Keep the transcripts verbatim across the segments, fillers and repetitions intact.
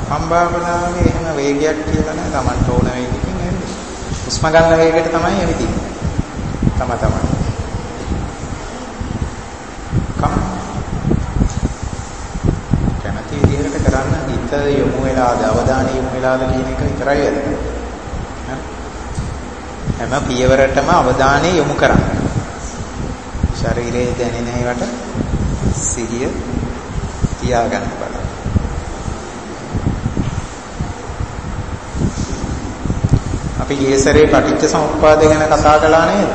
සක්මන් භාවනාවේ එහෙම වේගයක් කියලා නෑ. Tamanට ඕන වේගකින් එන්නේ. හුස්ම ගන්න වේගයට තමයි එවිදින්නේ. තම තමයි. කම කැමති විදිහකට කරන්න හිත යොමු වෙලාද අවධානය යොමු වෙලාද කියන එක විතරයි වැදගත්. හැම පියවරටම අවධානය යොමු කරන්න. ශරීරයේ දැනෙන ඒවට සිහිය තියාගන්න බලන්න. අපි ගිය සැරේ පටිච්ච සමුප්පාදය ගැන කතා කළා නේද?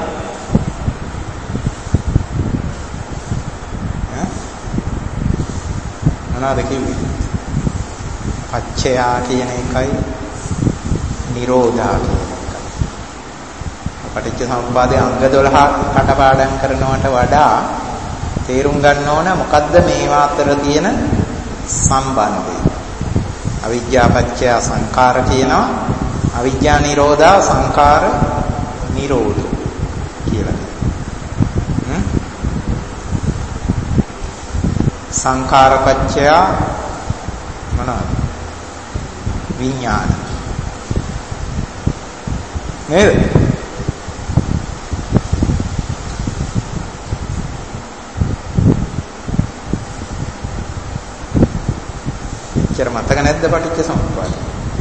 ඈ මොනවාද කිව්වේ? පච්චයා කියන එකයි නිරෝධා කියන එකයි. පටිච්ච සමුප්පාදයේ අංග දොළහ කටපාඩම් කරනවට වඩා තේරුම් ගන්න ඕන මොකද්ද මේවා අතර තියෙන සම්බන්ධය. අවිජ්ජා පත්‍ය සංඛාර කියනවා. අවිජ්ජා නිරෝධා සංඛාර නිරෝධෝ කියලා කියනවා. සංඛාර පත්‍ය මොනවාද? විඥාන. නේද? ඉතර මතක නැද්ද පටිච්ච සමුප්පාදය?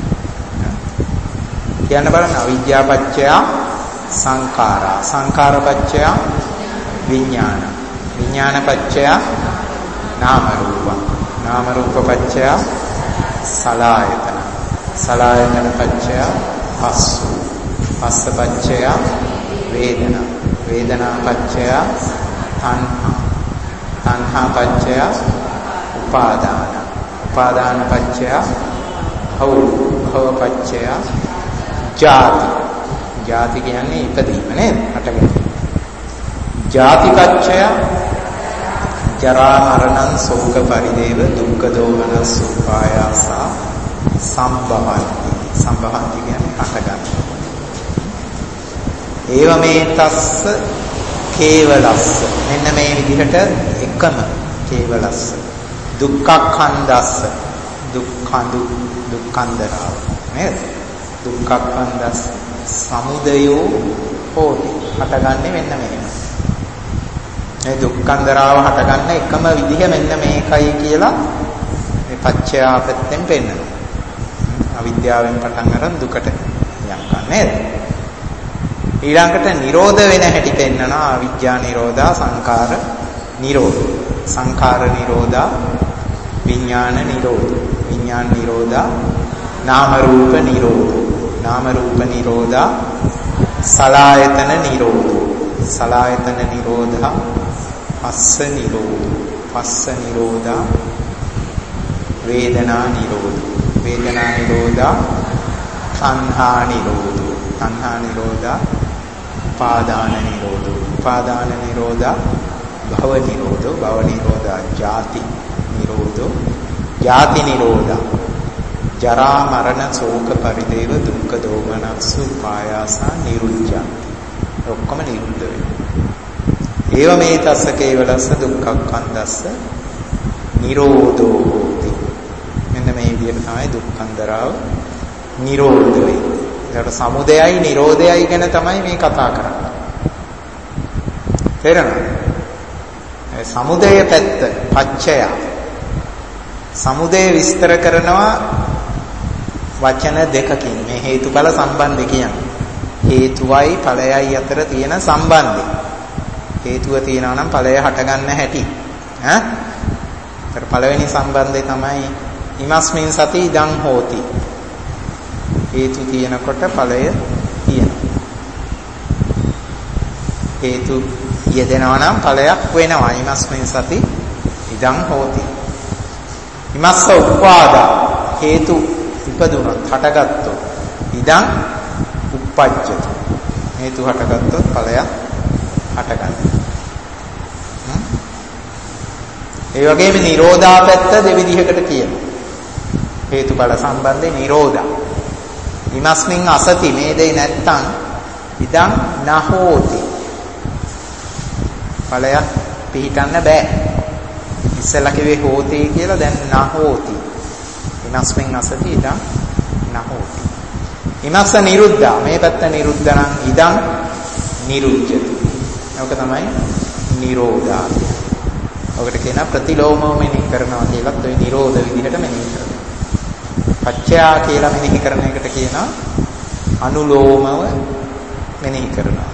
කියන්න බලන්න. අවිද්‍යා පත්‍ය සංඛාරා සංඛාර පත්‍ය විඥාන විඥාන පත්‍ය නාම රූප නාම රූප පත්‍ය සලආයතන සලආයතන පත්‍ය පස්ස පස්ස පත්‍ය වේදනා වේදනා පත්‍ය තණ්හා තණ්හා පත්‍ය උපාදාන උපාදාන පත්‍ය භව භව පත්‍ය ජාති ජාති කියන්නේ ඉපදීම නේද? හටගෙන. ජාති පත්‍ය ජරා මරණං ශෝක පරිදේව දුක්ඛ දෝමනස් උපායාස සම්භවಂತಿ සම්භවಂತಿ කියන්නේ හටගන්න. ඒව මේ තස්ස කේවලස්ස මෙන්න මේ විදිහට එකම කේවලස්ස දුක්ඛඛණ්ඩස්ස දුක්ඛඳු දුක්ඛන්දරාව නේද? දුක්ඛඛණ්ඩස් සමුදයෝ හෝති හටගන්නේ මෙන්න මෙහෙම. මේ දුක්ඛන්දරාව හටගන්න එකම විදිහ මෙන්න මේකයි කියලා මේ පච්චයා පැත්තෙන් පෙන්නනවා. අවිද්‍යාවෙන් පටන් අරන් දුකට යනවා නේද? ඊළඟට නිරෝධ වෙන හැටි පෙන්නනවා. අවිද්‍යා නිරෝධා සංඛාර නිරෝධ සංඛාර නිරෝධා විඥාන නිරෝධ විඥාන නිරෝධා නාම රූප නිරෝධ නාම රූප නිරෝධා සලආයතන නිරෝධ සලආයතන නිරෝධා පස්ස නිරෝධ පස්ස නිරෝධා වේදනා නිරෝධ වේදනා නිරෝධා තණ්හා නිරෝධ තණ්හා නිරෝධා උපාදාන නිරෝධ උපාදාන නිරෝධා භව නිරෝධ භව නිරෝධා ජාති නිරෝධ ජාති නිරෝධා ජරා මරණ ශෝක පරිදේව දුක්ඛ දෝමනස් උපායාස නිරුද්ධං ඔක්කොම නිරුද්ධ වෙනවා. ඒව මේ තස්ස කේවලස්ස දුක්ඛඛණ්ඩස්ස නිරෝධෝ හෝති. මෙන්න මේ විදිහට තමයි දුක්ඛන්දරාව නිරෝධ වෙන්නේ. ඒකට සමුදයයි නිරෝධයයි ගැන තමයි මේ කතා කරන්නේ. තේරෙනවද? ඒ සමුදය පැත්ත පච්චය සමුදය විස්තර කරනවා වචන දෙකකින්. මේ හේතුඵල සම්බන්ධය කියන්නේ හේතුවයි ඵලයයි අතර තියෙන සම්බන්ධය. හේතුව තියෙනවා නම් ඵලය හටගන්න හැටි. ඈ? ඒතර පළවෙනි සම්බන්ධය තමයි ඉමස්මින් සති ඉදං හෝති. හේතු තියෙනකොට ඵලය තියෙනවා. හේතු යෙදෙනවා නම් ඵලයක් වෙනවා. ඉමස්මින් සති ඉදං හෝති. ඉමස්ස උපාදා හේතු ඉපදුනොත් හටගත්තොත් ඉදං උප්පජ්ජති හේතු හටගත්තොත් ඵලයක් හටගන්නවා. ඒ වගේම නිරෝධා පැත්ත දෙවිධයකට කියනවා. හේතුඵල සම්බන්ධේ නිරෝධා. ඉමස්මින් අසති මේ දෙයි නැත්තම් ඉදං නහෝති ඵලයක් පිහිටන්න බෑ. ඉස්සෙල්ලා කිව්වේ හෝති කියලා දැන් නහෝති. ඉමස්මින් අසති ඉදං නහෝති. ඉමස්ස නිරුද්ධා මේ පැත්ත නිරුද්ධ නම් ඉදං නිරුද්ධති. ඔක තමයි නිරෝධා. ඔකට කියන ප්‍රතිලෝමව මෙනෙහි කරනවා කියලත් ඔය නිරෝධ විදිහට මෙනෙහි කරනවා. පච්චයා කියලා මෙනෙහි කරන එකට කියනවා අනුලෝමව මෙනෙහි කරනවා.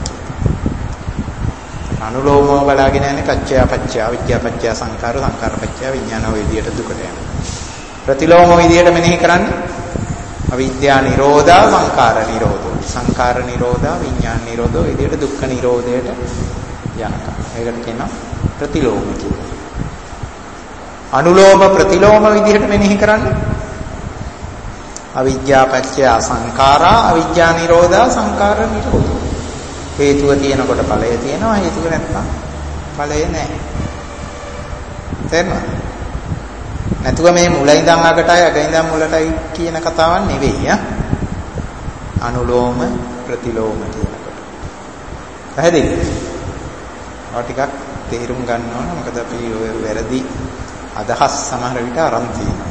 අනුලෝමව බලාගෙන යන්නේ පච්චයා පච්චයා විද්‍යා පච්චයා සංකාර සංකාර පච්චයා විඥාන ඔය විදිහට දුකට යනවා. ප්‍රතිලෝම විදිහට මෙනෙහි කරන්නේ අවිද්‍යා නිරෝධා සංකාර නිරෝධෝ සංකාර නිරෝධා විඥාන නිරෝධෝ විදිහට දුක්ඛ නිරෝධයට යනකම්. ඒකට කියනවා ප්‍රතිලෝම කියලා. අනුලෝම ප්‍රතිලෝම විදිහට මෙනෙහි කරන්නේ අවිද්‍යා පත්‍ය සංඛාරා අවිද්‍යා නිරෝධා සංඛාර නිරෝධෝ. හේතුව තියෙනකොට ඵලය තියෙනවා, හේතුව නැත්නම් ඵලය නැහැ. තේරුණාද? නැතුව මේ මුල ඉඳන් අගටයි අග ඉඳන් මුලටයි කියන කතාවක් නෙවෙයි ආ. අනුලෝම ප්‍රතිලෝම කියනකොට. පැහැදිලිද? ඔය ටිකක් තේරුම් ගන්න ඕන. මොකද අපි ඔය වැරදි අදහස් සමහර විට අරන් තියෙනවා.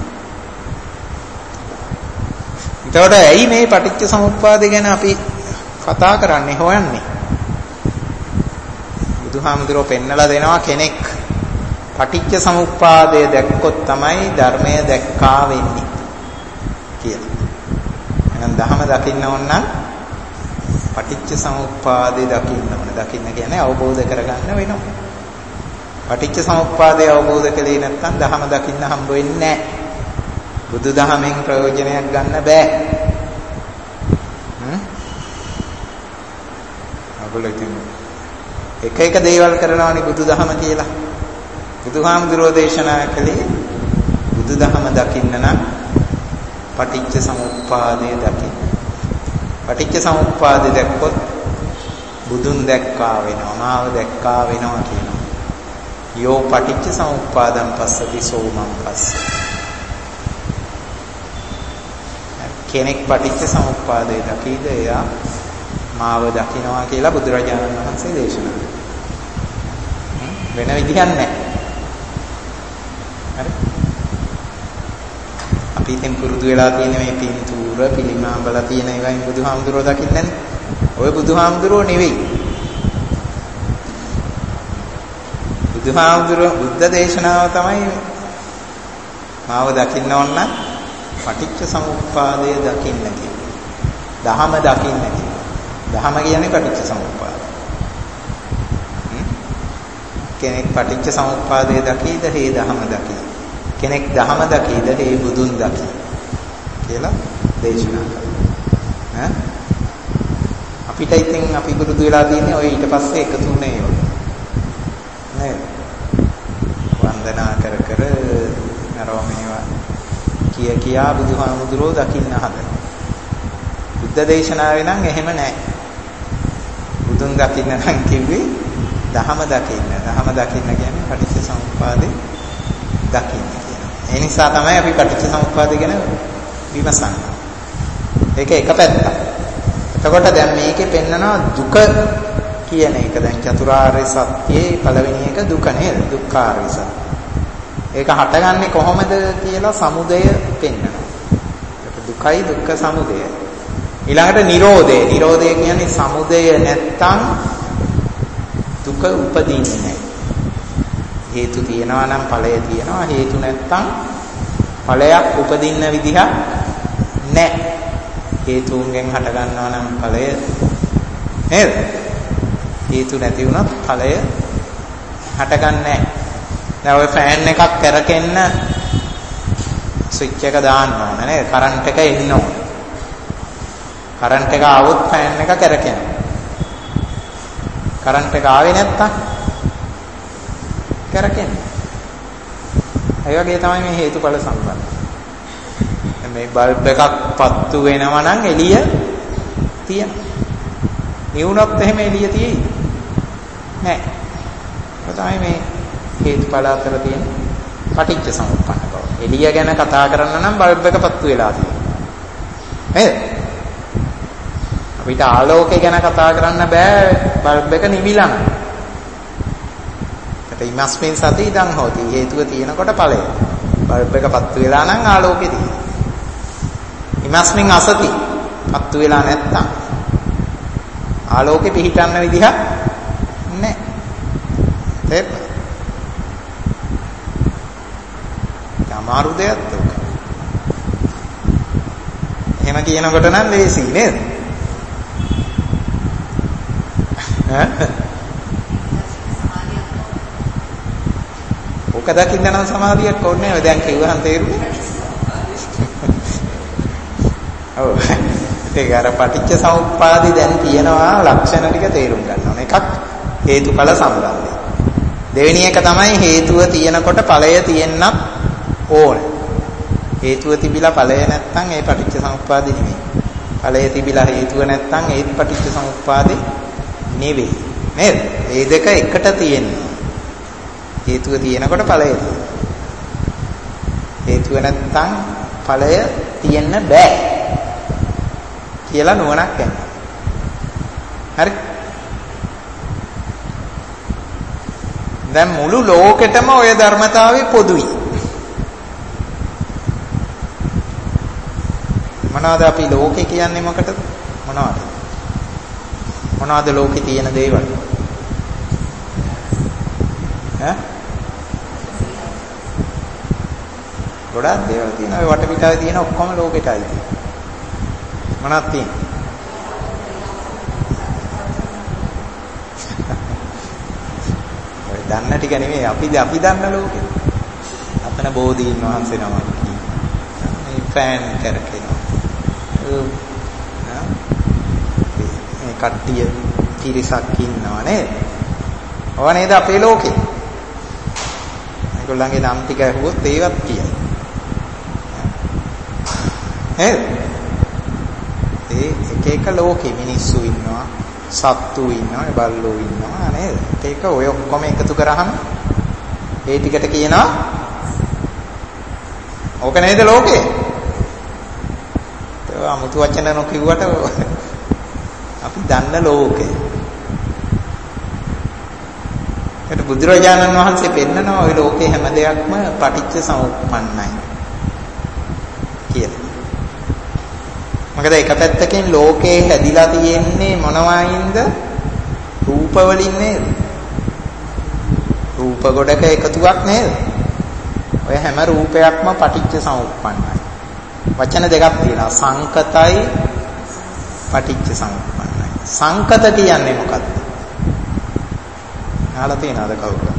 එතකොට ඇයි මේ පටිච්ච සමුප්පාදය ගැන අපි කතා කරන්නේ හොයන්නේ? බුදුහාමුදුරුවෝ පෙන්නලා දෙනවා කෙනෙක් පටිච්ච සමුප්පාදය දැක්කොත් තමයි ධර්මය දැක්කා වෙන්නේ කියලා. එහෙනම් ධහම දකින්න ඕන නම් පටිච්ච සමුප්පාදය දකින්න ඕන. දකින්න කියන්නේ අවබෝධ කරගන්න වෙනවා. පටිච්ච සමුප්පාදය අවබෝධ කළේ නැත්නම් ධහම දකින්න හම්බ වෙන්නේ නැහැ. බුදුදහමෙන් ප්‍රයෝජනයක් ගන්න බෑ. හ්ම්. අපල ඉතින් එක එක දේවල් කරනවානේ බුදුදහම කියලා. බුදුහාමුදුරෝ දේශනා කළේ බුදුදහම දකින්න නම් පටිච්ච සමුප්පාදය දකින්න. පටිච්ච සමුප්පාදය දැක්කොත් බුදුන් දැක්කා වෙනවා, මාව දැක්කා වෙනවා කියනවා. යෝ පටිච්ච සමුප්පාදං පස්සති සෝමං පස්සති. කෙනෙක් පටිච්ච සමුප්පාදය දකීද එයා මාව දකින්නවා කියලා බුදුරජාණන් වහන්සේ දේශනා කළා. වෙන විදිහක් නැහැ. හරි. අපි ඉතින් පුරුදු වෙලා තියෙන මේ පින්තූර පිළිමා බල තියෙන ඒවායින් බුදුහාමුදුරුවෝ දකින්නේ නැහැ. ඔය බුදුහාමුදුරුවෝ නෙවෙයි. බුදුහාමුදුරුවෝ බුද්ධ දේශනාව තමයි මාව දකින්න ඕන නම් පටිච්ච සමුප්පාදය දකින්න කියන්නේ. දහම දකින්න කියන්නේ. දහම කියන්නේ පටිච්ච සමුප්පාදය. කෙනෙක් පටිච්ච සමුප්පාදය දකීද හේ දහම දකී. කෙනෙක් දහම දකීද හේ බුදුන් දකී කියලා දේශනා කළා. ඈ අපිට ඉතින් අපි පුරුදු වෙලා තියෙන්නේ ඔය ඊට පස්සේ එකතු වුණේ ඒවා. නේද? වන්දනා කර කර නරෝ මේවා කිය කියා බුදුහාමුදුරෝ දකින්න හදනවා. බුද්ධ දේශනාවේ නම් එහෙම නැහැ. බුදුන් දකින්න නම් කිව්වේ දහම දකින්න. දහම දකින්න කියන්නේ පටිච්ච සමුප්පාදේ දකින්න කියනවා. ඒ නිසා තමයි අපි පටිච්ච සමුප්පාදේ ගැන විමසන්නේ. ඒක එක පැත්තක්. එතකොට දැන් මේකේ පෙන්නනවා දුක කියන එක. දැන් චතුරාර්ය සත්‍යයේ පළවෙනි එක දුක නේද? දුක්ඛාරය සත්‍ය. ඒක හටගන්නේ කොහොමද කියලා සමුදය පෙන්නනවා. ඒක දුකයි දුක්ඛ සමුදය. ඊළඟට නිරෝධය. නිරෝධය කියන්නේ සමුදය නැත්තම් දුක උපදින්නේ නැහැ. හේතු තියෙනවා නම් ඵලය තියෙනවා. හේතු නැත්තම් ඵලයක් උපදින්න විදිහක් නැහැ. හේතුන්ගෙන් හට ගන්නවා නම් ඵලය නේද? හේතු නැති වුණොත් ඵලය හටගන්නේ නැහැ. දැන් ඔය ෆෑන් එකක් කරකෙන්න ස්විච් එක දාන්න ඕන නේද? කරන්ට් එක එන්න ඕන. කරන්ට් එක ආවොත් ෆෑන් එක කරකෙනවා. කරන්ට් එක ආවේ නැත්තම් කරකෙන්නේ. ඒ වගේ තමයි මේ හේතුඵල සම්බන්ධය. මේ බල්බ් එකක් පත්තු වෙනවා නම් එළිය තියෙනවා. නිවුනොත් එහෙම එළිය තියෙයි. නෑ. ඒක තමයි මේ හේතුඵල අතර තියෙන පටිච්ච සමුප්පන්න බව. එළිය ගැන කතා කරන්න නම් බල්බ් එක පත්තු වෙලා තියෙනවා. නේද? අපිට ආලෝකය ගැන කතා කරන්න බෑ බල්බ් එක නිවිලා නම්. ඒත් ඉමස්මින් සති ඉඳන් හොති හේතුව තියෙනකොට ඵලය. බල්බ් එක පත්තු වෙලා නම් ආලෝකය තියෙනවා. ඉමස්මින් අසති. පත්තු වෙලා නැත්තම් ආලෝකෙ පිහිටන්න විදිහක් නැහැ. තේරුණා? අමාරු දෙයක් ඒක. එහෙම කියනකොට නම් ලේසි නේද? ඈ? ඔක දකින්න නම් සමාධියක් ඕනේ නෑ. දැන් කිව්වහන් තේරුනේ? ඔව්. ඒක අර පටිච්ච සමුප්පාදේ දැන් කියනවා ලක්ෂණ ටික තේරුම් ගන්න ඕනේ. එකක් හේතුඵල සම්බන්ධය. දෙවෙනි එක තමයි හේතුව තියෙනකොට ඵලය තියෙන්නත් ඕනේ. හේතුව තිබිලා ඵලය නැත්තම් ඒ පටිච්ච සමුප්පාදේ නෙමෙයි. ඵලය තිබිලා හේතුව නැත්තම් ඒත් පටිච්ච සමුප්පාදේ නෙවෙයි. නේද? මේ දෙක එකට තියෙනවා. හේතුව තියෙනකොට ඵලය තියෙනවා. හේතුව නැත්තම් ඵලය තියෙන්න බෑ කියලා නුවණක් ගන්න. හරි? දැන් මුළු ලෝකෙටම ওই ධර්මතාවය පොදුයි. මොනවාද අපි ලෝකේ කියන්නේ මොකටද? මොනවාද? මොනවාද ලෝකේ තියෙන දේවල්? ඈ? ගොඩාක් දේවල් තියෙනවා. ඔය වටපිටාවේ තියෙන ඔක්කොම ලෝකෙටයි තියෙන්නේ. මොනවද තියෙන්නේ? ඔය දන්න ටික නෙමෙයි අපි අපි දන්න ලෝකෙ. අපන බෝධීන් වහන්සේ නමක් කියනවා. මේ ෆෑන් කරකිනවා. මේ කට්ටිය පිරිසක් ඉන්නවා නේද? ඔය නේද අපේ ලෝකේ. ඒගොල්ලන්ගේ නම් ටික අහුවොත් ඒවත් කියයි. නේද? ඒ එක එක ලෝකෙ මිනිස්සු ඉන්නවා, සත්තු ඉන්නවා, බල්ලෝ ඉන්නවා නේද? ඒක ඔය ඔක්කොම එකතු කරාම ඒ ටිකට කියනවා ඕක නේද ලෝකේ? ඒ 아무තු වචන නොකියුවට අපි දන්න ලෝකේ. ඒත් බුදුරජාණන් වහන්සේ පෙන්නනවා ওই ලෝකේ හැම දෙයක්ම පටිච්ච සමුප්පන්නයි කියලා. මොකද එක පැත්තකින් ලෝකේ හැදිලා තියෙන්නේ මොනවායින්ද? රූප වලින් නේද? රූප ගොඩක එකතුවක් නේද? ඔය හැම රූපයක්ම පටිච්ච සමුප්පන්නයි. වචන දෙකක් තියෙනවා. සංකතයි පටිච්ච සමුප්පන්නයි. සංකත කියන්නේ මොකක්ද? අහලා තියෙනවද කවුරුද?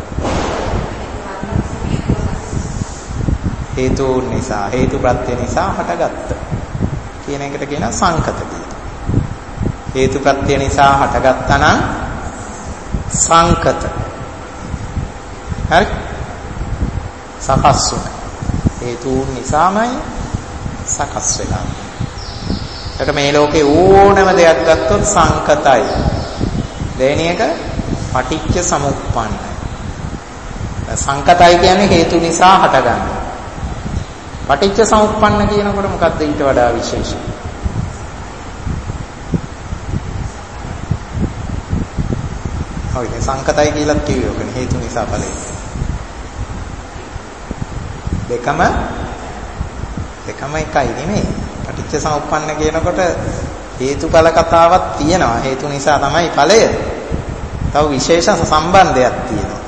හේතු නිසා, හේතු ප්‍රත්‍ය නිසා හටගත්ත කියන එකට කියනවා සංකත කියලා. හේතුප්‍රත්‍ය නිසා හටගත්තා නම් සංකත. හරි? සකස් වුණ. හේතු නිසාමයි සකස් වෙලා. ඒකට මේ ලෝකේ ඕනම දෙයක් ගත්තොත් සංකතයි. දෙවෙනි එක පටිච්ච සමුප්පන්නයි. සංකතයි කියන්නේ හේතු නිසා හටගන්නේ. පටිච්ච සමුප්පන්න කියනකොට මොකක්ද ඊට වඩා විශේෂ? හරි සංකතයි කියලා කියවගෙන හේතු නිසා ඵලයි. දෙකම දෙකම එකයි නෙමෙයි. පටිච්ච සමුප්පන්න කියනකොට හේතුඵල කතාවක් තියෙනවා. හේතු නිසා තමයි ඵලය. තව විශේෂ සම්බන්ධයක් තියෙනවා.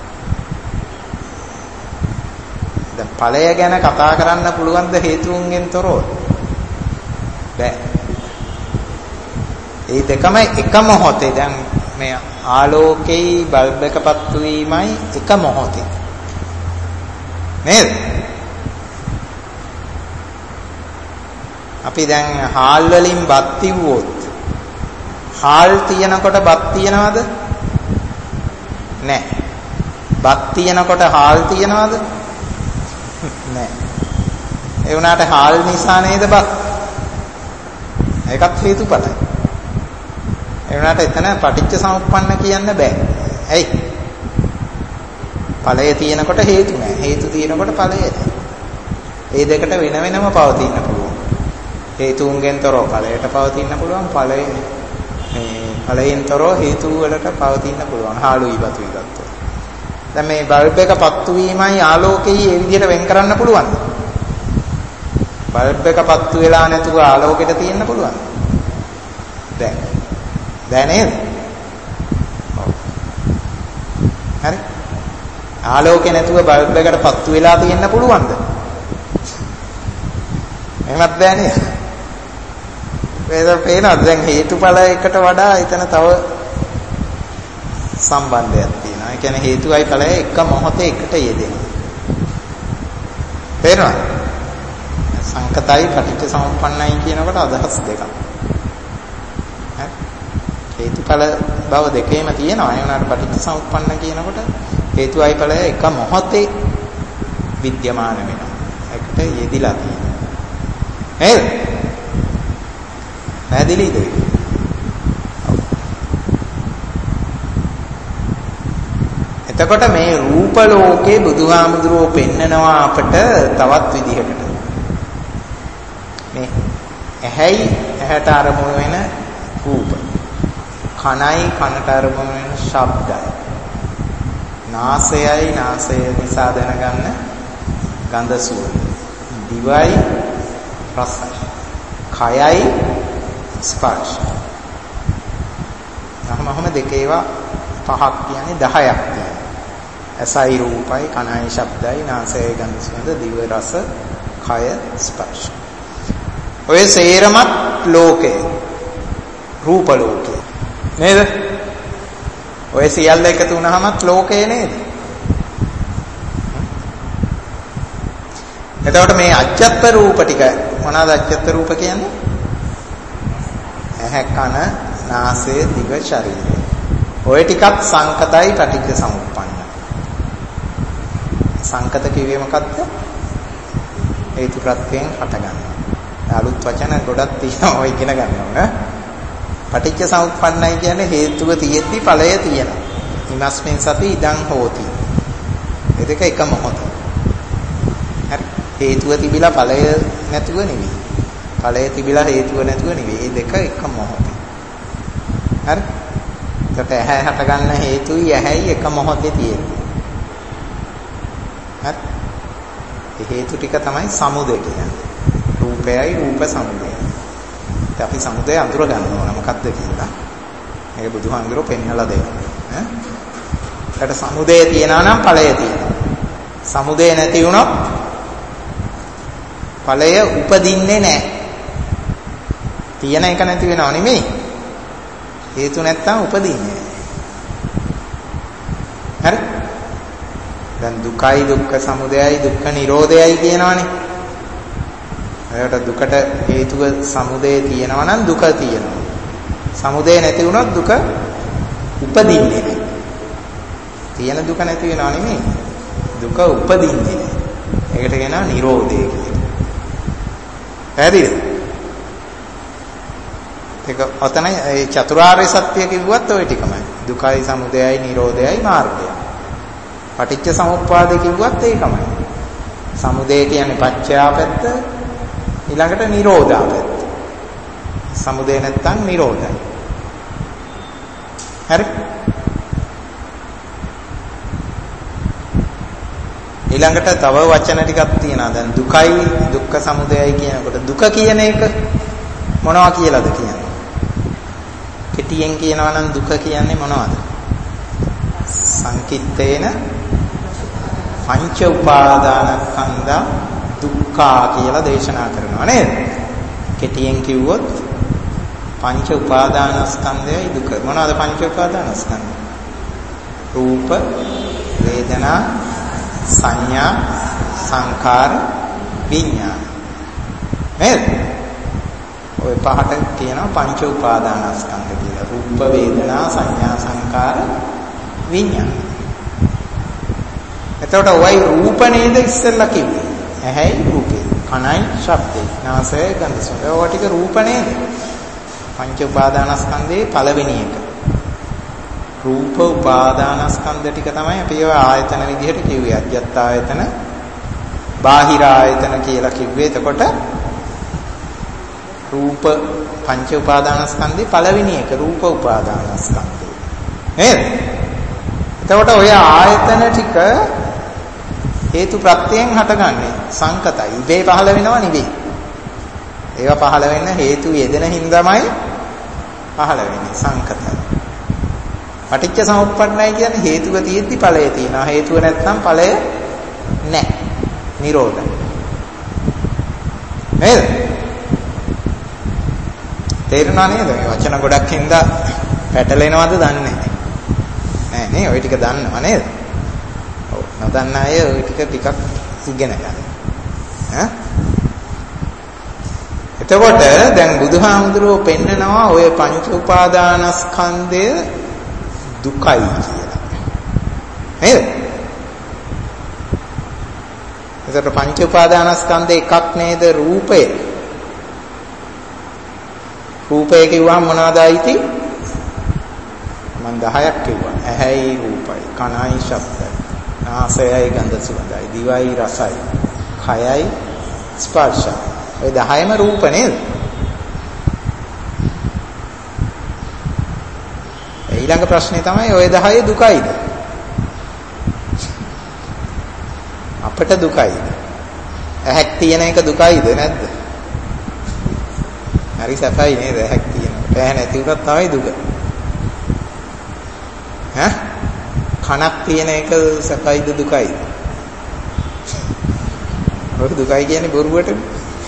දැන් ඵලය ගැන කතා කරන්න පුළුවන් ද හේතුන්ගෙන් තොරව? බෑ. ඒ දෙකම එක මොහොතේ දැන් මේ ආලෝකේ බල්බ් එකපත් වීමයි එක මොහොතේ. නේද? අපි දැන් හාල් වලින් බත් තිව්වොත් හාල් තියනකොට බත් තියනවද? නැහැ. බත් තියනකොට හාල් තියනවද? නැහැ. ඒ වුණාට හාල් නිසා නේද බත්? ඒකත් හේතුඵලයි. ඒ වුණාට එතන පටිච්ච සමුප්පන්න කියන්න බෑ. ඇයි? ඵලය තියෙනකොට හේතු නැහැ. හේතු තියෙනකොට ඵලය නැහැ. මේ දෙකට වෙන වෙනම පවතින්න පුළුවන්. හේතුන්ගෙන් තොරව ඵලයට පවතින්න පුළුවන්. ඵලය මේ ඵලයෙන් තොරව හේතු වලට පවතින්න පුළුවන්. හාලුයි බතුයි ගත්තොත්. දැන් මේ බල්බ් එක පත්තු වීමයි ආලෝකයයි ඒ විදිහට වෙන් කරන්න පුළුවන්ද? බල්බ් එක පත්තු වෙලා නැතුව ආලෝකයට තියෙන්න පුළුවන්. දැන්. දැන් නේද? ඔව්. හරි. ආලෝකේ නැතුව බල්බ් එකට පත්තු වෙලා තියෙන්න පුළුවන්ද? එහෙමත් බෑ නේද? වේද පේනවද දැන් හේතුඵල එකට වඩා එතන තව සම්බන්ධයක් තියෙනවා. ඒ කියන්නේ හේතුවයි ඵලය එක මොහොතේ එකට යෙදෙනවා. තේරෙනවද? සංකතයි පටිච්ච සමුප්පන්නයි කියනකොට අදහස් දෙකක්. හරි. හේතුඵල බව දෙකේම තියෙනවා. ඒ වුණාට පටිච්ච සමුප්පන්න කියනකොට හේතුවයි ඵලය එක මොහොතේ විද්‍යමාන වෙනවා. එකට යෙදිලා තියෙනවා. නේද? පැහැදිලිද? එතකොට මේ රූප ලෝකේ බුදුහාමුදුරුවෝ පෙන්නනවා අපට තවත් විදිහකට. මේ ඇහැයි ඇහැට අරමුණු වෙන රූප. කනයි කනට අරමුණු වෙන ශබ්දයි. නාසයයි නාසය නිසා දැනගන්න ගන්ධ සුවඳ. දිවයි රසයි. කයයි ස්පර්ශ. නහමම දෙක ඒවා පහක් කියන්නේ දහයක් තියෙනවා. ඇසයි රූපයි කනයි ශබ්දයි නාසයයි ගන්ධ සුවඳ දිව රස කය ස්පර්ශ. ඔය සේරමත් ලෝකේ රූප ලෝකේ නේද? ඔය සියල්ල එකතු වුණාමත් ලෝකේ නේද? එතකොට මේ අජ්ජත් රූප ටික මොනවාද අජ්ජත් රූප කියන්නේ? ඇහැ කන නාසය දිව ශරීරය. ඔය ටිකත් සංකතයි පටිච්ච සමුප්පන්න. සංකත කිව්වේ මොකද්ද? හේතු ප්‍රත්‍යයෙන් හට ගන්නවා. අලුත් වචන ගොඩක් තියෙනවා ඔය ඉගෙන ගන්න ඕන. පටිච්ච සමුප්පන්නයි කියන්නේ හේතුව තියෙද්දි ඵලය තියෙනවා. ඉමස්මින් සති ඉදං හෝති. මේ දෙක එක මොහොත. හරි. හේතුව තිබිලා ඵලය නැතුව නෙවෙයි. ඵලය තිබිලා හේතුව නැතුව නෙවෙයි. මේ දෙක එක මොහොතේ. හරි. ඒකට ඇහැ හට ගන්න හේතුයි ඇහැයි එක මොහොතේ තියෙන්නේ. හරි. ඒ හේතු ටික තමයි සමුදය කියන්නේ. රූපයයි රූප සමුදය. දැන් අපි සමුදය අඳුර ගන්න ඕන මොකක්ද කියලා. මේක බුදුහාමුදුරුවෝ පෙන්නලා දෙනවා. ඈ. ඒකට සමුදය තියනවා නම් ඵලය තියෙනවා. සමුදය නැති වුණොත් ඵලය උපදින්නේ නැහැ. තියෙන එක නැති වෙනව නෙමෙයි. හේතු නැත්තම් උපදින්නේ නැහැ. හරි? දැන් දුකයි දුක්ඛ සමුදයයි දුක්ඛ නිරෝධයයි කියනවනේ. ඒකට දුකට හේතුව සමුදය තියෙනවා නම් දුක තියෙනවා. සමුදය නැති වුණොත් දුක උපදින්නේ නැහැ. තියෙන දුක නැති වෙනව නෙමෙයි. දුක උපදින්නේ නැහැ. ඒකට කියනවා නිරෝධය කියලා. පැහැදිලිද? ඒක ඔතනයි ඒ චතුරාර්ය සත්‍ය කිව්වත් ওই ටිකමයි. දුකයි සමුදයයි නිරෝධයයි මාර්ගයයි. පටිච්ච සමුප්පාද කිව්වත් ඒකමයි. සමුදය කියන්නේ පච්චයා පැත්ත ඊළඟට නිරෝධා පැත්ත. සමුදය නැත්තම් නිරෝධයි. හරි? ඊළඟට තව වචන ටිකක් තියෙනවා. දැන් දුකයි දුක්ඛ සමුදයයි කියනකොට දුක කියන එක මොනවා කියලාද කියන්නේ? කෙටියෙන් කියනවා නම් දුක කියන්නේ මොනවද? සංකිට්ඨේන පංච උපාදානස්කන්ධා දුක්ඛා කියලා දේශනා කරනවා නේද? කෙටියෙන් කිව්වොත් පංච උපාදානස්කන්ධයයි දුක. මොනවද පංච උපාදානස්කන්ධය? රූප, වේදනා, සංඥා, සංකාර, විඥාන. නේද? ඔය පහට කියනවා පංච උපාදානස්කන්ධ කියලා. රූප, වේදනා, සංඥා, සංකාර, විඥාන. එතකොට ওই රූප නේද ඉස්සෙල්ලා කිව්වේ. ඇහැයි රූපේ, කනයි ශබ්දේ, නාසයයි ගන්ධ සුවඳ. ඔය ටික රූප නේද? පංච උපාදානස්කන්ධේ පළවෙනි එක. රූප උපාදානස්කන්ධ ටික තමයි අපි ඔය ආයතන විදිහට කිව්වේ. අජ්ජත් ආයතන, බාහිර ආයතන කියලා කිව්වේ. එතකොට රූප පංච උපාදානස්කන්ධේ පළවෙනි එක රූප උපාදානස්කන්ධේ. නේද? එතකොට ඔය ආයතන ටික හේතු ප්‍රත්‍යයෙන් හටගන්නේ සංකතයි. ඉබේ පහළ වෙනව නෙවෙයි. ඒවා පහළ වෙන්න හේතු යෙදෙන හින්දාමයි පහළ වෙන්නේ සංකතයි. පටිච්ච සමුප්පන්නයි කියන්නේ හේතුව තියෙද්දි ඵලය තියෙනවා. හේතුව නැත්නම් ඵලය නැහැ. නිරෝධයි. නේද? තේරුණා නේද? මේ වචන ගොඩක් හින්දා පැටලෙනවද දන්නේ නැහැ. නෑ නේ ඔය ටික දන්නව නේද? ඔව්. නොදන්න අය ඔය ටික ටිකක් ඉගෙන ගන්න. ඈ? එතකොට දැන් බුදුහාමුදුරුවෝ පෙන්නනවා ඔය පංච උපාදානස්කන්ධය දුකයි කියලා. නේද? එතකොට පංච උපාදානස්කන්ධ එකක් නේද රූපය. රූපය කිව්වම මොනවද ආйти? මම දහයක් කිව්වා. ඇහැයි රූපයි, කනයි ශබ්දයි, නාසයයි ගන්ධ සුවඳයි, දිවයි රසයි, කයයි ස්පර්ශයි. ඔය දහයම රූප නේද? ඊළඟ ප්‍රශ්නේ තමයි ඔය දහය දුකයිද? අපට දුකයිද? ඇහක් තියෙන එක දුකයිද නැද්ද? හරි සැපයි නේද ඇහක් තියෙනකොට. ඇහ නැති වුණත් තමයි දුක. ඈ? කනක් තියෙන එක සැපයිද දුකයිද? ඔය දුකයි කියන්නේ බොරුවටනේ.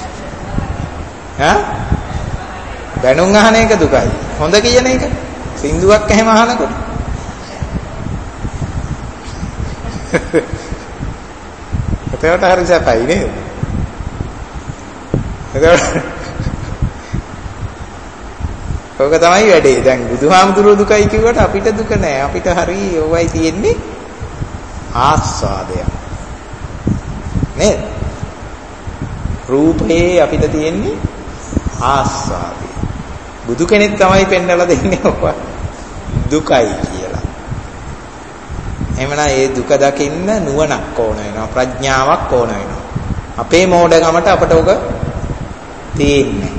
ඈ? බැනුම් අහන එක දුකයි. හොඳ කියන එක සින්දුවක් එහෙම අහනකොට. එතකොට හරි සැපයි නේද? එතකොට ඔක තමයි වැඩේ. දැන් බුදුහාමුදුරුවෝ දුකයි කිව්වට අපිට දුක නෑ. අපිට හරි ඕවයි තියෙන්නේ ආස්වාදයක්. නේද? රූපේ අපිට තියෙන්නේ ආස්වාදය. බුදු කෙනෙක් තමයි පෙන්නලා දෙන්නේ ඔක දුකයි කියලා. එහෙමනම් ඒ දුක දකින්න නුවණක් ඕන වෙනවා, ප්‍රඥාවක් ඕන වෙනවා. අපේ මෝඩකමට අපට ඔක තේින්නේ.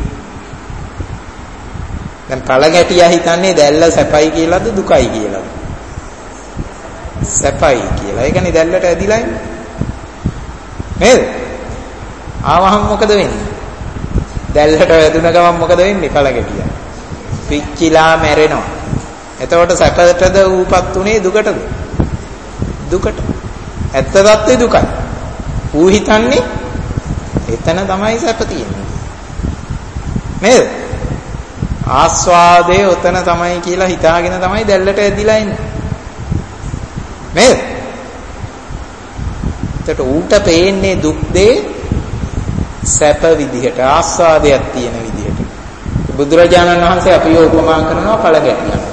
දැන් කලගැටියා හිතන්නේ දැල්ල සැපයි කියලාද දුකයි කියලාද? සැපයි කියලා. ඒකනේ දැල්ලට ඇදිලා ඉන්නේ. නේද? ආවහම මොකද වෙන්නේ? දැල්ලට වැදුන ගමන් මොකද වෙන්නේ? කලගැටියා පිච්චිලා මැරෙනවා. එතකොට සැපටද ඌපත් උනේ දුකටද? දුකට. ඇත්ත தත්ත්වය දුකයි. ඌ හිතන්නේ එතන තමයි සැප තියෙන්නේ. නේද? ආස්වාදයේ උතන තමයි කියලා හිතාගෙන තමයි දැල්ලට ඇදිලා ඉන්නේ. නේද? එතකොට ඌට පේන්නේ දුක් දේ සැප විදිහට, ආස්වාදයක් තියෙන විදිහට. බුදුරජාණන් වහන්සේ අපිව උපමා කරනවා කලගැටියන්ට.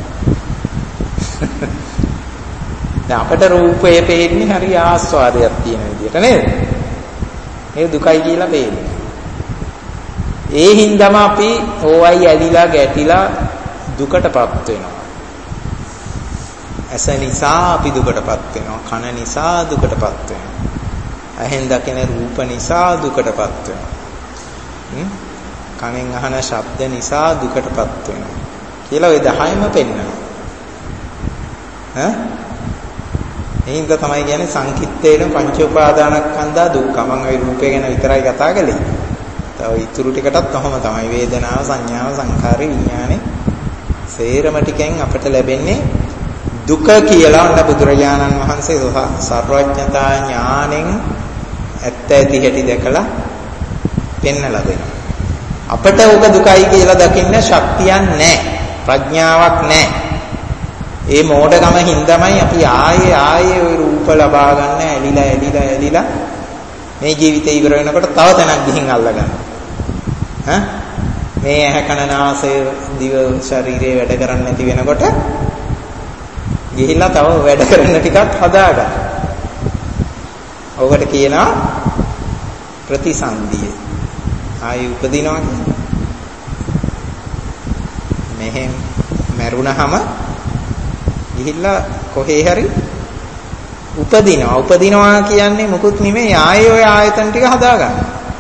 දැන් අපට රූපය පේන්නේ හරි ආස්වාදයක් තියෙන විදිහට නේද? ඒ දුකයි කියලා පේන්නේ. ඒ හින්දාම අපි ඕවයි ඇලිලා ගැටිලා දුකටපත් වෙනවා. ඇස නිසා අපි දුකටපත් වෙනවා. කන නිසා දුකටපත් වෙනවා. ඇහෙන් දකින රූප නිසා දුකටපත් වෙනවා. හ්ම්? කනෙන් අහන ශබ්ද නිසා දුකටපත් වෙනවා. කියලා ওই දහයම පෙන්නනවා. ඈ? එහෙනම් තමයි කියන්නේ සංකිට්ඨේන පංච උපාදානස්කන්ධා දුක්ඛ. මම ওই රූපය ගැන විතරයි කතා කළේ. තව ඉතුරු ටිකටත් ඔහොම තමයි වේදනාව, සංඥාව, සංඛාරය, විඥානේ සේරම ටිකෙන් අපට ලැබෙන්නේ දුක කියලා. අන්න බුදුරජාණන් වහන්සේ සර්වඥතා ඥාණයෙන් ඇත්ත ඇති හැටි දැකලා පෙන්නලා දෙනවා. අපට ඕක දුකයි කියලා දකින්න ශක්තියක් නැහැ, ප්‍රඥාවක් නැහැ. ඒ මෝඩකම හින්දාමයි අපි ආයේ ආයේ ওই රූප ලබා ගන්න ඇලිලා ඇලිලා ඇලිලා මේ ජීවිතේ ඉවර වෙනකොට තව තැනක් ගිහින් අල්ලගන්න. ඈ මේ ඇහැ කන නාසය දිව ශරීරේ වැඩ කරන්නේ නැති වෙනකොට ගිහිල්ලා තව වැඩ කරන්න ටිකක් හදාගන්න. ඔකට කියනවා ප්‍රතිසන්දිය. ආයි උපදිනවා කියන්නේ. මෙහෙම මරුණහම ගිහිල්ලා කොහේ හරි උපදිනවා. උපදිනවා කියන්නේ මොකුත් නෙමෙයි ආයේ ඔය ආයතන ටික හදාගන්න.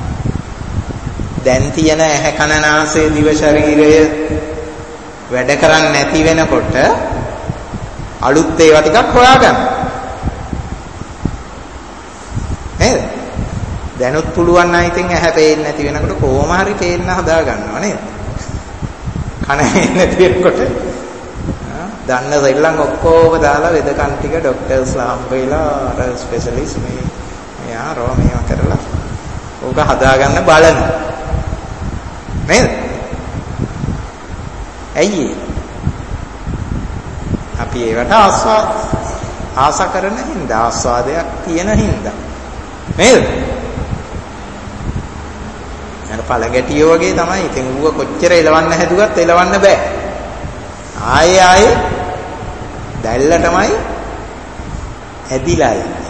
දැන් තියෙන ඇහැ කන නාසය දිව ශරීරය වැඩ කරන්නේ නැති වෙනකොට අලුත් ඒවා ටිකක් හොයාගන්න. නේද? දැනුත් පුළුවන් නම් ඉතින් ඇහැ පේන්නේ නැති වෙනකොට කොහොම හරි පේන්න හදා ගන්නවා නේද? කන පේන්නේ නැති වෙනකොට දන්න සෙල්ලම් ඔක්කොම දාලා වෙදකන් ටික ડોක්ටර්ස්ලා හම්බ වෙලා අර ස්පෙෂලිස්ට් මේ මෙයා රෝ මේවා කරලා ඕක හදා ගන්න බලනවා. නේද? ඇයි අපි ඒවට ආස්වා ආස කරන හින්දා ආස්වාදයක් තියෙන හින්දා නේද? අර පළ ගැටියෝ වගේ තමයි. ඉතින් ඌව කොච්චර එලවන්න හැදුවත් එලවන්න බෑ. ආයේ ආයේ දැල්ලටමයි ඇදිලා ඉන්නේ.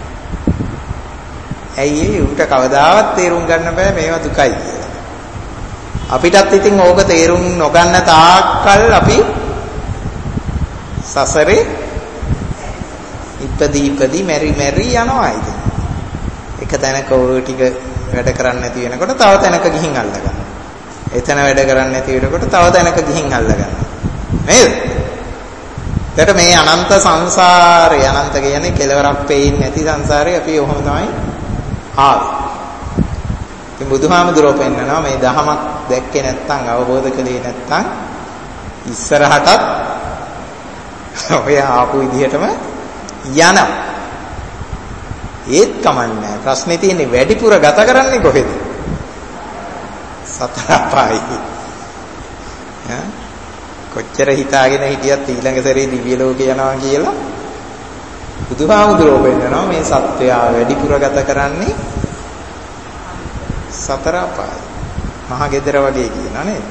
ඇයි ඒ ඌට කවදාවත් තේරුම් ගන්න බෑ මේවා දුකයි කියලා. අපිටත් ඉතින් ඕක තේරුම් නොගන්න තාක්කල් අපි සසරේ ඉපදී ඉපදී මෙරි මෙරි යනවා ඉතින්. එක තැනක ඔය ටික වැඩ කරන්නේ නැති වෙනකොට තව තැනක ගිහින් අල්ල ගන්නවා. එතන වැඩ කරන්නේ නැති වෙනකොට තව තැනක ගිහින් අල්ල ගන්නවා. නේද? එතකොට මේ අනන්ත සංසාරේ අනන්ත කියන්නේ කෙලවරක් පෙන්නේ නැති සංසාරේ අපි ඔහොම තමයි ආවේ. ඉතින් බුදුහාමුදුරුවෝ පෙන්නනවා මේ දහමක් දැක්කේ නැත්නම් අවබෝධ කළේ නැත්නම් ඉස්සරහටත් ඔය ආපු විදිහටම යනවා. ඒත් කමන්නේ ප්‍රශ්නේ තියෙන්නේ වැඩිපුර ගත කරන්නේ කොහෙද? සතර අපායි. ඈ කොච්චර හිතාගෙන හිටියත් ඊළඟ සැරේ දිව්‍ය ලෝකේ යනවා කියලා බුදුහාමුදුරුවෝ පෙන්නනවා මේ සත්වයා වැඩිපුර ගත කරන්නේ සතර අපායි. මහා ගෙදර වගේ කියනවා නේද?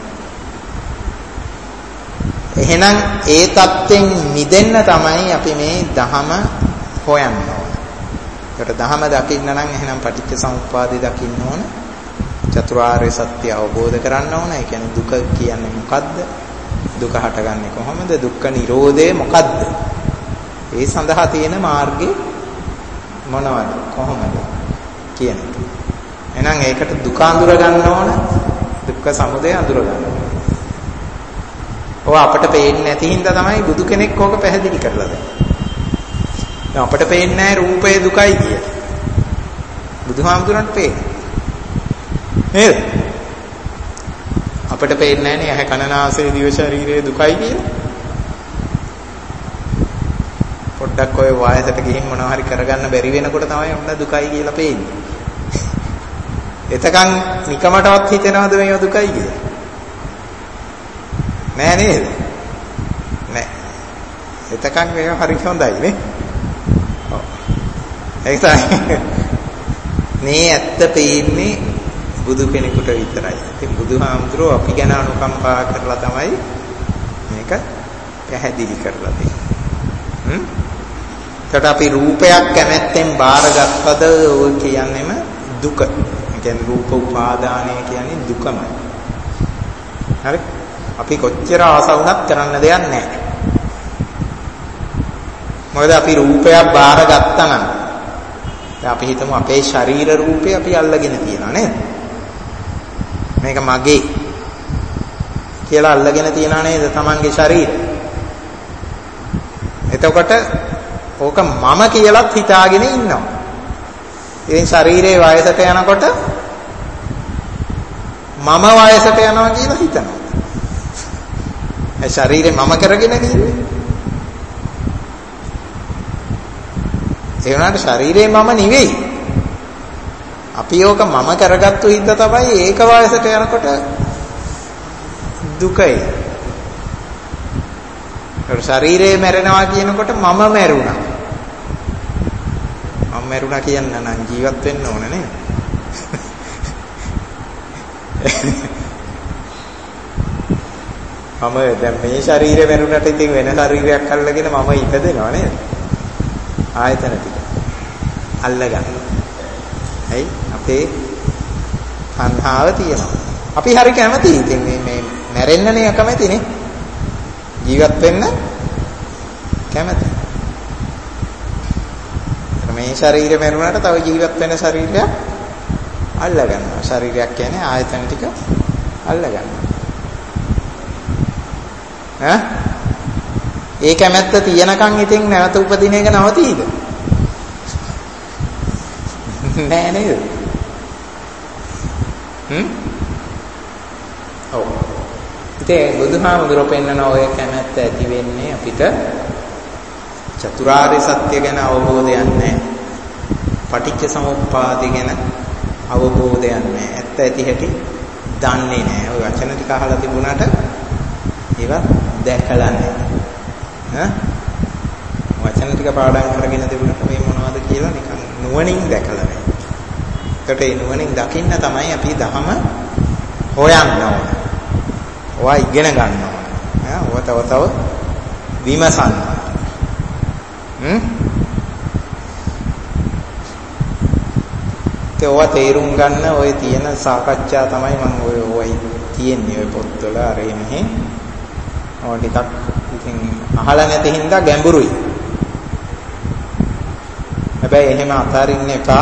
එහෙනම් ඒ தත්යෙන් මිදෙන්න තමයි අපි මේ ධහම හොයන්න ඕන. ඒකට ධහම දකින්න නම් එහෙනම් පටිච්ච සමුප්පාදේ දකින්න ඕන. චතුරාර්ය සත්‍ය අවබෝධ කරගන්න ඕන. ඒ කියන්නේ දුක කියන්නේ මොකද්ද? දුක හටගන්නේ කොහොමද? දුක්ඛ නිරෝධය මොකද්ද? ඒ සඳහා තියෙන මාර්ගේ මොනවද? කොහොමද කියන එක. එහෙනම් ඒකට දුක අඳුර ගන්න ඕන. දුක්ඛ සමුදය අඳුර ගන්න ඕන. ඔය අපට පේන්නේ නැති හින්දා තමයි බුදු කෙනෙක් ඕක පැහැදිලි කරලා දෙන්නේ. දැන් අපට පේන්නේ නැහැ රූපේ දුකයි කියලා. බුදුහාමුදුරන්ට පේන්නේ. නේද? අපට පේන්නේ නැහැ නේ ඇහැ කන නාසය දිව ශරීරයේ දුකයි කියලා. පොඩ්ඩක් ඔය වායසට ගිහින් මොනවා හරි කරගන්න බැරි වෙනකොට තමයි ඔන්න දුකයි කියලා පේන්නේ. එතකන් නිකමටවත් හිතෙනවද මේව දුකයි කියලා? නෑ නේද? නෑ. එතකන් මේව හරි හොඳයි නේ. ඔව්. ඒක තමයි. මේ ඇත්ත පේන්නේ බුදු කෙනෙකුට විතරයි. ඉතින් බුදුහාමුදුරුවෝ අපි ගැන අනුකම්පා කරලා තමයි මේක පැහැදිලි කරලා දෙන්නේ. හ්ම්? ඒකට අපි රූපයක් කැමැත්තෙන් බාරගත්තද ඔය කියන්නේම දුක. ඒ කියන්නේ රූප උපාදානය කියන්නේ දුකමයි. හරි? අපි කොච්චර ආස වුණත් කරන්න දෙයක් නැහැ. මොකද අපි රූපයක් බාරගත්තා නම් දැන් අපි හිතමු අපේ ශරීර රූපේ අපි අල්ලගෙන තියනවා නේද? මේක මගේ කියලා අල්ලගෙන තියනා නේද තමන්ගේ ශරීරය. එතකොට ඕක මම කියලාත් හිතාගෙන ඉන්නවා. ඉතින් ශරීරයේ වයසට යනකොට මම වයසට යනවා කියලා හිතනවා. ඒ ශරීරේ මම කරගෙන ඉන්නේ. ඒ වුණාට ශරීරේ මම නෙවෙයි. අපි ඕක මම කරගත්තු හින්දා තමයි ඒක වයසට යනකොට දුකයි. ඒ ශරීරේ මැරෙනවා කියනකොට මම මැරුණා. මම මැරුණා කියන්න නම් ජීවත් වෙන්න ඕන නේද? මම දැන් මේ ශරීරය මැරුණට ඉතින් වෙන ශරීරයක් අල්ලගෙන මම ඉපදෙනවා නේද? ආයතන ටික අල්ලගන්න. හයි අපේ තණ්හාව තියෙනවා. අපි හරි කැමතියි ඉතින් මේ මේ මැරෙන්නනේ කැමතිනේ. ජීවත් වෙන්න කැමති. මේ ශරීරය මැරුණාට තව ජීවත් වෙන ශරීරයක් අල්ලගන්නවා. ශරීරයක් කියන්නේ ආයතන ටික අල්ලගන්නවා. ඈ ඒ කැමැත්ත තියනකන් ඉතින් නැවත උපදින එක නවතීද? නෑ නේද? හ්ම්? ඔව්. ඉතින් බුදුහාමුදුරුවෝ පෙන්නන ඔය කැමැත්ත ඇති වෙන්නේ අපිට චතුරාර්ය සත්‍ය ගැන අවබෝධයක් නැහැ. පටිච්ච සමුප්පාදය ගැන අවබෝධයක් නැහැ. ඇත්ත ඇති හැටි දන්නේ නැහැ. ඔය වචන ටික අහලා තිබුණාට ඒවා දැකලා නැහැ. ඈ වචන ටික පාඩම් කරගෙන තිබුණාට මේ මොනවද කියලා නිකන් නුවණින් දැකලා නැහැ. ඒකට ඒ නුවණින් දකින්න තමයි අපි ධහම හොයන්න ඕන. ඔවා ඉගෙන ගන්න ඕන. ඈ ඔවා තව තව විමසන්න. හ්ම්? ඒ ඔවා තේරුම් ගන්න ඔය තියෙන සාකච්ඡා තමයි මම ඔය ඔය තියෙන්නේ ඔය පොත්වල අර එන්නේ. ඔය ටිකක් ඉතින් අහලා නැති හින්දා ගැඹුරුයි. හැබැයි එහෙම අතාරින්න එපා.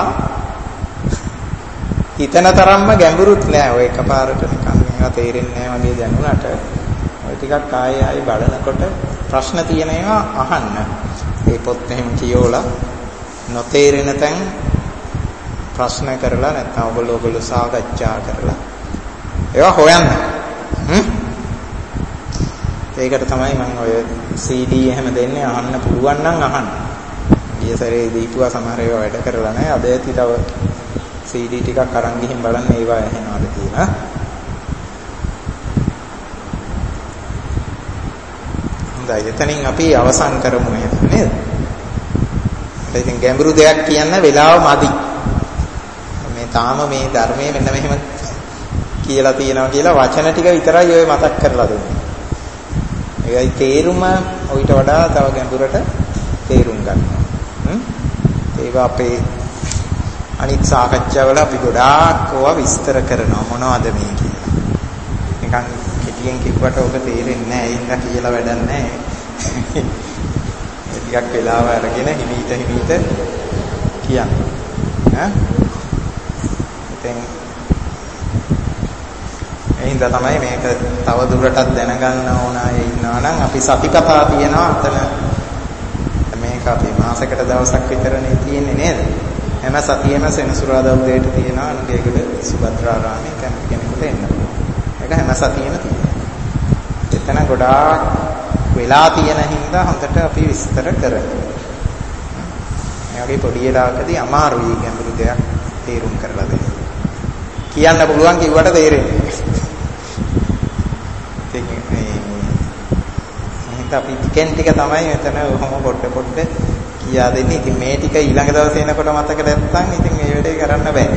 හිතන තරම්ම ගැඹුරුත් නෑ. ඔය එකපාරට නිකන් මේවා තේරෙන්නේ නෑ වගේ දැනුණාට ඔය ටිකක් ආයෙ ආයෙ බලනකොට ප්‍රශ්න තියෙන ඒවා අහන්න. ඒ පොත් එහෙම කියවලා නොතේරෙන තැන් ප්‍රශ්න කරලා නැත්නම් ඔයගොල්ලෝ ඔයගොල්ලෝ සාකච්ඡා කරලා ඒවා හොයන්න. හ්ම්? ඒකට තමයි මම ඔය සී ඩී එහෙම දෙන්නේ අහන්න පුළුවන් නම් අහන්න. ගිය සැරේ දීපුවා සමහර ඒවා වැඩ කරලා නැහැ. අද ඇති තව සී ඩී ටිකක් අරන් ගිහින් බලන්න ඒවා ඇහෙනවද කියලා. හොඳයි. එතනින් අපි අවසන් කරමු නේද? ඉතින් ගැඹුරු දෙයක් කියන්න වෙලාව මදි. මේ තාම මේ ධර්මයේ මෙන්න මෙහෙම කියලා තියෙනවා කියලා වචන ටික විතරයි ඔය මතක් කරලා දුන්නේ. ඒකයි තේරුම ඔయిత වඩා තව ගැඹුරට තේරුම් ගන්නවා. හ්ම්? ඒක අපේ අනිත් සාකච්ඡාවල අපි ගොඩාක් ඕවා විස්තර කරනවා මොනවද මේ කියලා. නිකන් කෙටියෙන් කිව්වට ඔබ තේරෙන්නේ නැහැ. ඒ හින්දා කියලා වැඩක් නැහැ. ටිකක් වෙලාව අරගෙන හිමීට හිමීට කියන්න. ඈ? ඉතින් එහෙනම් තමයි මේක තව දුරටත් දැනගන්න ඕන අය ඉන්නවා නම් අපි සතිපතා තියනවා අතන මේක අපි මාසයකට දවසක් විතරනේ තියෙන්නේ නේද? හැම සතියෙම සෙනසුරාදා උදේට තියෙනවා අනුගේකද සුභද්‍රාරාමේ කැමති කෙනෙකුට එන්න පුළුවන්. ඒක හැම සතියෙම තියෙනවා. එතන ගොඩාක් වෙලා තියෙන හින්දා හොඳට අපි විස්තර කරනවා. මේ වගේ පොඩි වෙලාවකදී අමාරුයි ගැඹුරු දෙයක් තේරුම් කරලා දෙන්න. කියන්න පුළුවන් කිව්වට තේරෙන්නේ අපි ටිකෙන් ටික තමයි මෙතන ඔහොම පොඩ පොඩ කියා දෙන්නේ. ඉතින් මේ ටික ඊළඟ දවසේ එනකොට මතක නැත්තම් ඉතින් මේ වැඩේ කරන්න බෑ.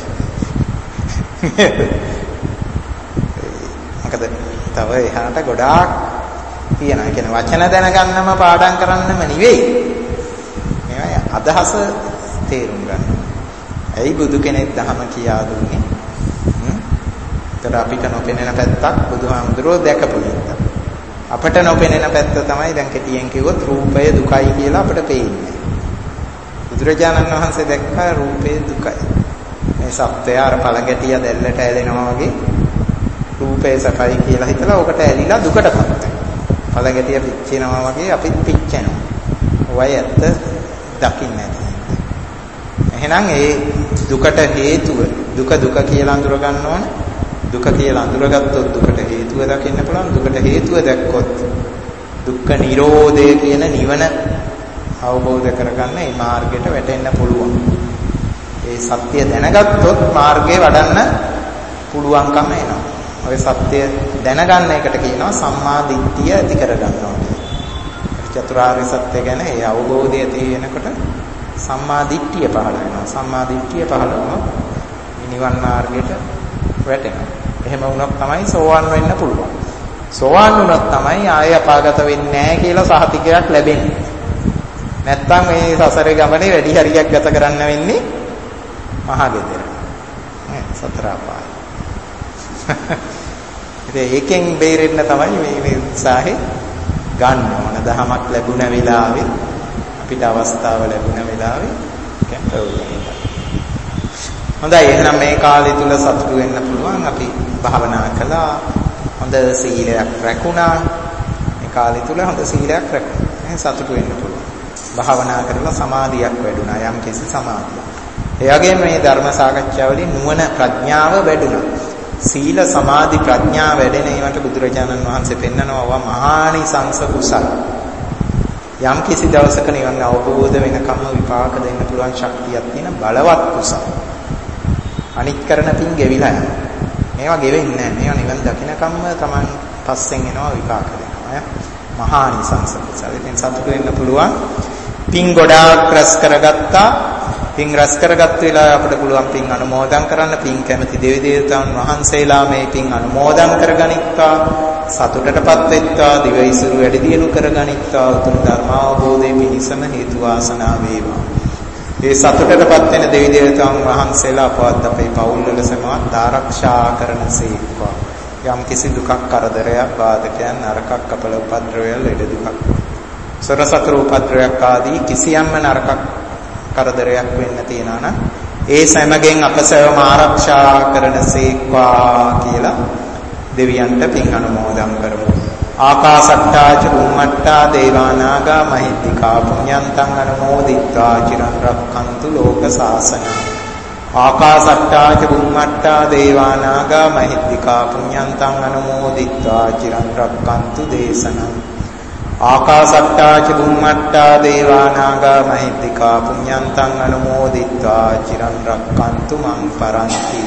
මොකද තව එහාට ගොඩාක් තියෙනවා. ඒ කියන්නේ වචන දැනගන්නම පාඩම් කරන්නම නෙවෙයි. මේවා අදහස තේරුම් ගන්න. ඇයි බුදු කෙනෙක් ධහම කියා දුන්නේ? හ්ම්? ඒතර අපිට නොපෙනෙන පැත්තක් බුදුහාමුදුරුවෝ දැකපු නිසා. අපට නොපෙනෙන පැත්ත තමයි දැන් කෙටියෙන් කිව්වොත් රූපය දුකයි කියලා අපට පේන්නේ. බුදුරජාණන් වහන්සේ දැක්කා රූපය දුකයි. මේ සත්‍යය අර පළඟැටිය දැල්ලට ඇලෙනවා වගේ රූපය සකයි කියලා හිතලා ඔකට ඇලිලා දුකටපත් වෙනවා. පළඟැටිය පිච්චෙනවා වගේ අපිත් පිච්චෙනවා. ඔයයි ඇත්ත දකින්න ඇති. එහෙනම් ඒ දුකට හේතුව දුක දුක කියලා අඳුර ගන්න ඕන. දුක කියලා අඳුරගත්තොත් දුකට හේතුව දකින්න පුළුවන්. දුකට හේතුව දැක්කොත් දුක්ඛ නිරෝධය කියන නිවන අවබෝධ කරගන්න මේ මාර්ගයට වැටෙන්න පුළුවන්. ඒ සත්‍ය දැනගත්තොත් මාර්ගේ වඩන්න පුළුවන්කම එනවා. ඔය සත්‍ය දැනගන්න එකට කියනවා සම්මා දිට්ඨිය ඇති කරගන්නවා. චතුරාර්ය සත්‍ය ගැන ඒ අවබෝධය තියෙනකොට සම්මා දිට්ඨිය පහළ වෙනවා. සම්මා දිට්ඨිය පහළ වුණොත් නිවන් මාර්ගයට වැටෙනවා. එහෙම වුණොත් තමයි සෝවාන් වෙන්න පුළුවන්. සෝවාන් වුණොත් තමයි ආය අපාගත වෙන්නේ නැහැ කියලා සහතිකයක් ලැබෙන්නේ. නැත්තම් මේ සසරේ ගමනේ වැඩි හරියක් ගත කරන්න වෙන්නේ මහා ගෙදර. නේ සතර අපාය. ඉතින් ඒකෙන් බේරෙන්න තමයි මේ මේ උත්සාහය ගන්න ඕන. දහමක් ලැබුණ වෙලාවේ අපිට අවස්ථාව ලැබුණ වෙලාවේ කැපවෙන්න. හොඳයි එහෙනම් මේ කාලය තුල සතුටු වෙන්න පුළුවන්. අපි භාවනා කළා. හොඳ සීලයක් රැකුණා. මේ කාලය තුල හොඳ සීලයක් රැකුණා. සතුටු වෙන්න පුළුවන්. භාවනා කරලා සමාධියක් වැඩුණා. යම් කිසි සමාධියක්. ඒ වගේම මේ ධර්ම සාකච්ඡාවලින් නුවණ ප්‍රඥාව වැඩුණා. සීල සමාධි ප්‍රඥා වැඩෙන ඒවට බුදුරජාණන් වහන්සේ පෙන්නනවා මහානිසංස කුසල. යම් කිසි දවසක නිවන් අවබෝධ වෙනකම් විපාක දෙන්න පුළුවන් ශක්තියක් තියෙන බලවත් කුසල. අනිත් කරන පින් ගෙවිලා යනවා. මේවා ගෙවෙන්නේ නැහැ. මේවා නිවන් දකින්නකම්ම Taman පස්සෙන් එනවා විපාක දෙනවා. මහානිසංස කුසල. ඉතින් සතුටු වෙන්න පුළුවන්. පින් ගොඩාක් රැස් කරගත්තා. පින් රැස් කරගත්ත වෙලාව අපිට පුළුවන් පින් අනුමෝදන් කරන්න. පින් කැමති දෙවි දේවතාවුන් වහන්සේලා මේ පින් අනුමෝදන් කරගනිත්වා. සතුටටපත් වෙත්වා. දිවයිසුරු වැඩි දියුණු කරගනිත්වා. උතුම් ධර්ම අවබෝධයේ පිණිසම හේතු වාසනා වේවා. ඒ සතුටටපත් වෙන දෙවි දේවතාවුන් වහන්සේලා අපවත් අපේ පවුල් වල සමවත් ආරක්ෂා කරනසේක්වා. යම් කිසි දුකක් කරදරයක් බාධකයන් නරකක් අපල උපද්‍රවයල් ලෙඩ දුකක් සොරසතර උපද්‍රවයක් ආදී කිසියම්ම නරකක් කරදරයක් වෙන්න තියනවා නම් ඒ සෑමගෙන් අපසවම ආරක්ෂා කරනසේක්වා කියලා දෙවියන්ට පින් අනුමෝදන් කරමු. ආකාසට්ටා ච බුම්මට්ටා දේවානාගා මහිද්దికා පුඤ්ඤන්තං අනුමෝදිත්වා චිරං රක්ඛන්තු ලෝක සාසනං. ආකාසට්ටා ච බුම්මට්ටා දේවානාගා මහිද්దికා පුඤ්ඤන්තං අනුමෝදිත්වා චිරං රක්ඛන්තු දේශනං. ආකාසට්ටා ච බුම්මට්ටා දේවානාගා මහිද්దికා පුඤ්ඤන්තං අනුමෝදිත්වා චිරං රක්ඛන්තු මං පරන්ති.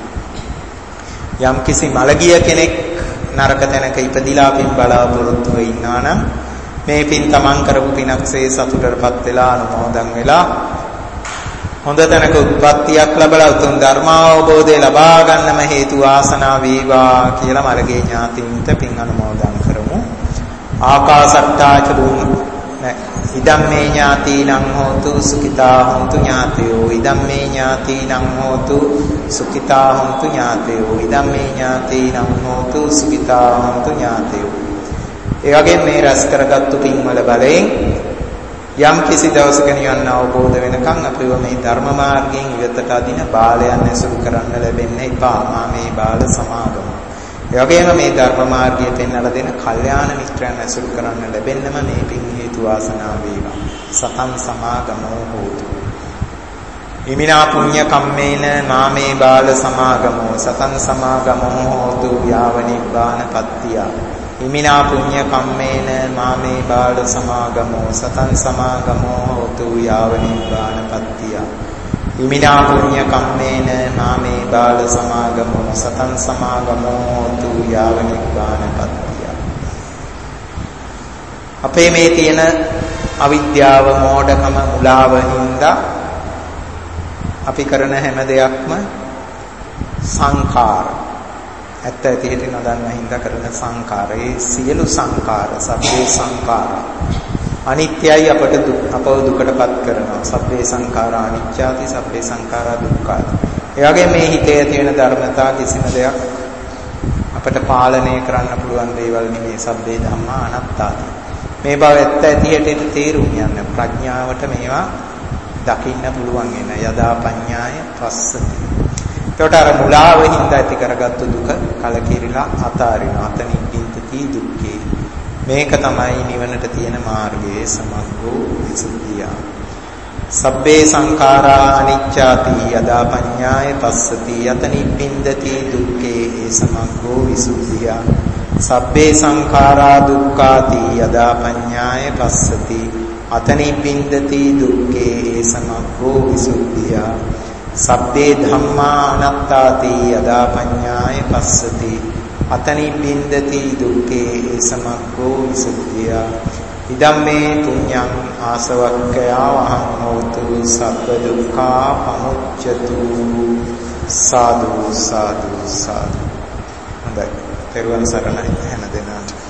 යම් කිසි මළගිය කෙනෙක් නරක තැනක ඉපදිලා පින් බලාපොරොත්තු වෙ ඉන්නා නම් මේ පින් තමන් කරපු පිනක්සේ සතුටටපත් වෙලා අනුමෝදන් වෙලා හොඳ තැනක උත්පත්තියක් ලැබලා උතුම් ධර්මාවබෝධය ලබා ගන්නම හේතු වාසනා වේවා කියලා මළගේ ඥාතීන්ට පින් අනුමෝදන් කරමු. ආකාසට්ටා ච බුම් ඉදම්මේ ඥාතීනං හෝතු සුඛිතා හොන්තු ඥාතයෝ. ඉදම්මේ ඥාතීනං හෝතු සුඛිතා හොන්තු ඥාතයෝ. ඉදම්මේ ඥාතීනං හෝතු සුඛිතා හොන්තු ඥාතයෝ. ඒ වගේ මේ රැස් කරගත්තු පින්වල බලයෙන් යම් කිසි දවසක නිවන් අවබෝධ වෙනකන් අපිව මේ ධර්ම මාර්ගයෙන් ඉවතට අදින බාලයන් ඇසුරු කරන්න ලැබෙන්නේ එපා. මේ බාල සමාගම. ඒ වගේම මේ ධර්ම මාර්ගය පෙන්වලා දෙන කල්යාණ මිත්‍රයන් ඇසුරු කරන්න ලැබෙන්නම මේ පින් හේතු වාසනා වේවා. සතං සමාගමෝ හෝතු. ඉමිනා පුඤ්ඤ කම්මේන නාමේ බාල සමාගමෝ සතං සමාගමෝ හෝතු යාව නිබ්බාන පත්තිය. ඉමිනා පුඤ්ඤ කම්මේන නාමේ බාල සමාගමෝ සතං සමාගමෝ හෝතු යාව නිබ්බාන පත්තිය. ඉමිනා පුඤ්ඤ කම්මේන නාමේ බාල සමාගමෝ සතං සමාගමෝ හෝතු යාව නිබ්බාන පත්තිය. අපේ මේ තියෙන අවිද්‍යාව මෝඩකම මුලාව හින්දා අපි කරන හැම දෙයක්ම සංඛාර. ඇත්ත ඇති හිතේ නොදන්න හින්දා කරන සංඛාරේ සියලු සංඛාර සබ්බේ සංඛාර අනිත්‍යයි අපට දුක් අපව දුකටපත් කරනවා. සබ්බේ සංඛාරා අනිච්චාති සබ්බේ සංඛාරා දුක්ඛාති. ඒ වගේ මේ හිතේ තියෙන ධර්මතා කිසිම දෙයක් අපට පාලනය කරන්න පුළුවන් දේවල් නෙමෙයි. සබ්බේ ධම්මා අනාත්තාති. මේ බව ඇත්ත ඇති හැටි තේරුම් යන්න ප්‍රඥාවට මේවා දකින්න පුළුවන් වෙන යදා පඤ්ඤාය පස්සති. ඒකට අර මුලාව හින්දා ඇති කරගත්තු දුක කලකිරිලා අතාරිනවා. අතනින් පින්තති දුක්ඛේ. මේක තමයි නිවනට තියෙන මාර්ගයේ සමග්ගෝ විසුද්ධිය. සබ්බේ සංඛාරා අනිච්චාති යදා පඤ්ඤාය පස්සති යතනින් පින්දති දුක්ඛේ සමග්ගෝ විසුද්ධිය. සබ්බේ සංඛාරා දුක්ඛාති යදා පඤ්ඤාය පස්සති අතනින් පින්දති දුක්ඛේ සමග්ගෝ විසුද්ධිය. සබ්බේ ධම්මා අනාත්තාති යදා පඤ්ඤාය පස්සති අතනින් පින්දති දුක්ඛේ සමග්ගෝ විසුද්ධිය. ඉදම්මේ පුඤ්ඤං ආසවක්ඛයා වහං හෝතු සබ්බ දුක්ඛා පමුච්ඡතු. සාදු සාදු සාදු. හොඳයි. පෙරවන් සරණයි හැම දිනම